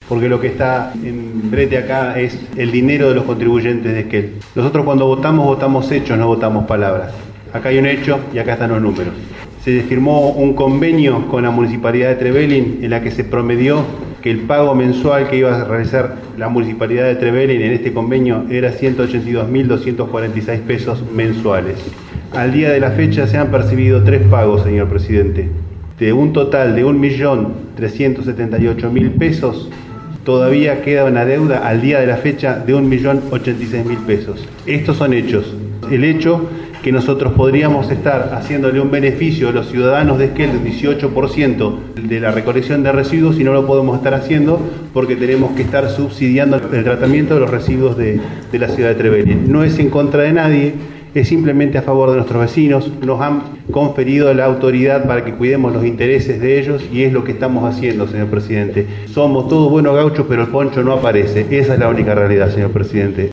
porque lo que está en brete acá es el dinero de los contribuyentes de Esquel. Nosotros cuando votamos, votamos hechos, no votamos palabras. Acá hay un hecho y acá están los números. Se firmó un convenio con la Municipalidad de Trevelin en la que se promedió que el pago mensual que iba a realizar la Municipalidad de Trevelin en este convenio era 182.246 pesos mensuales. Al día de la fecha se han percibido 3 pagos, señor presidente. De un total de 1.378.000 pesos, todavía queda una deuda al día de la fecha de 1.086.000 pesos. Estos son hechos. El hecho que nosotros podríamos estar haciéndole un beneficio a los ciudadanos de Esquel del 18% de la recolección de residuos y no lo podemos estar haciendo porque tenemos que estar subsidiando el tratamiento de los residuos de la ciudad de Trevelin. No es en contra de nadie, es simplemente a favor de nuestros vecinos. Nos han conferido la autoridad para que cuidemos los intereses de ellos y es lo que estamos haciendo, señor presidente. Somos todos buenos gauchos, pero el poncho no aparece. Esa es la única realidad, señor presidente.